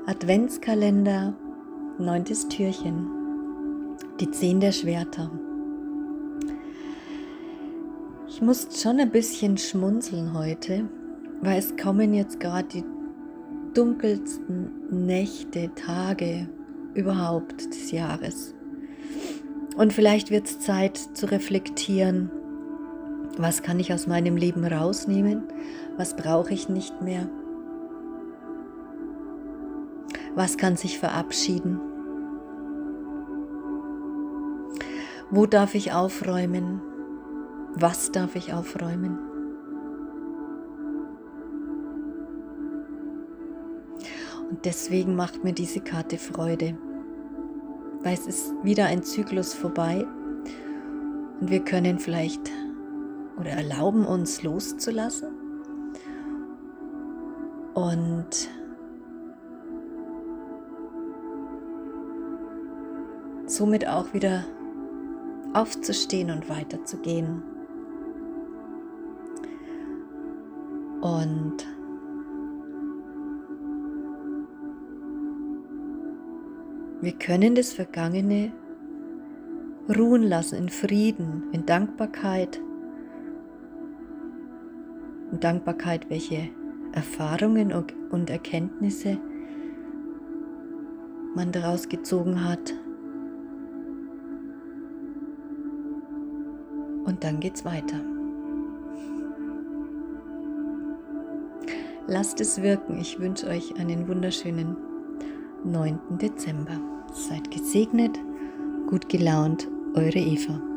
Adventskalender, 9. Türchen, die 10 der Schwerter. Ich muss schon ein bisschen schmunzeln heute, weil es kommen jetzt gerade die dunkelsten Nächte, Tage überhaupt des Jahres. Und vielleicht wird es Zeit zu reflektieren, was kann ich aus meinem Leben rausnehmen, was brauche ich nicht mehr, was kann sich verabschieden, wo darf ich aufräumen, was darf ich aufräumen. Und deswegen macht mir diese Karte Freude, weil es ist wieder ein Zyklus vorbei und wir können vielleicht oder erlauben uns loszulassen und somit auch wieder aufzustehen und weiterzugehen. Und wir können das Vergangene ruhen lassen in Frieden, in Dankbarkeit. In Dankbarkeit, welche Erfahrungen und Erkenntnisse man daraus gezogen hat. Und dann geht's weiter. Lasst es wirken. Ich wünsche euch einen wunderschönen 9. Dezember. Seid gesegnet, gut gelaunt, eure Eva.